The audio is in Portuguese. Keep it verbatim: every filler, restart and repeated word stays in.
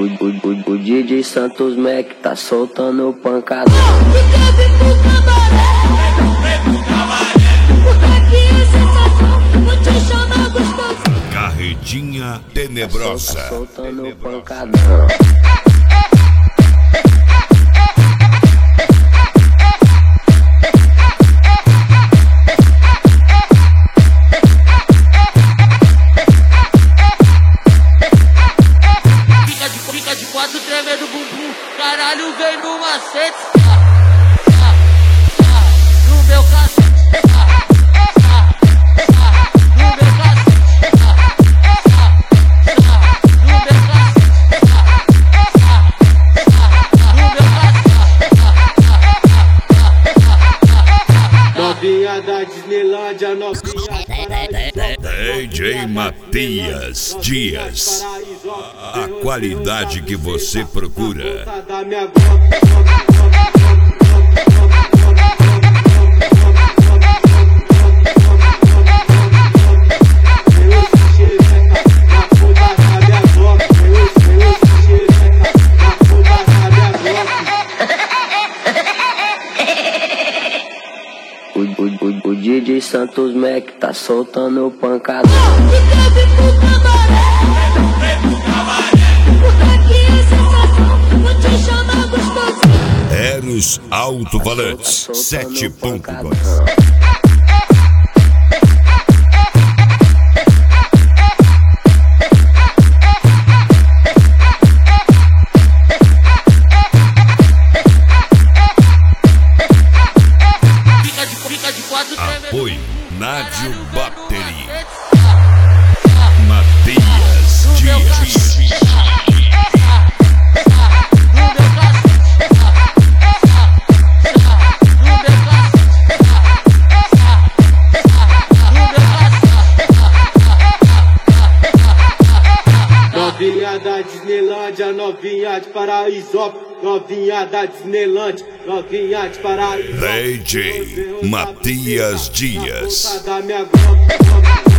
O, o, o D J Santos Mac tá soltando o pancadão. Carretinha tenebrosa. Tá soltando o pancadão. Fica de quatro tremendo bumbum, caralho vem no macete. No meu cacete. No meu cacete. No meu cacete. No meu cacete. Novinha da Disneylândia, novinha D J Matias Dias, a qualidade que você procura. O, o, o, o D J Santos Mac tá soltando o pancadão. Eros Alto-Falantes sete ponto dois. Apoio Nádio Bateria. Matias Dias. Novinha da Disneylândia, novinha de Paraisópolis, novinha da Disneylândia, novinha de Paraisópolis. D J Matias Dias. Da minha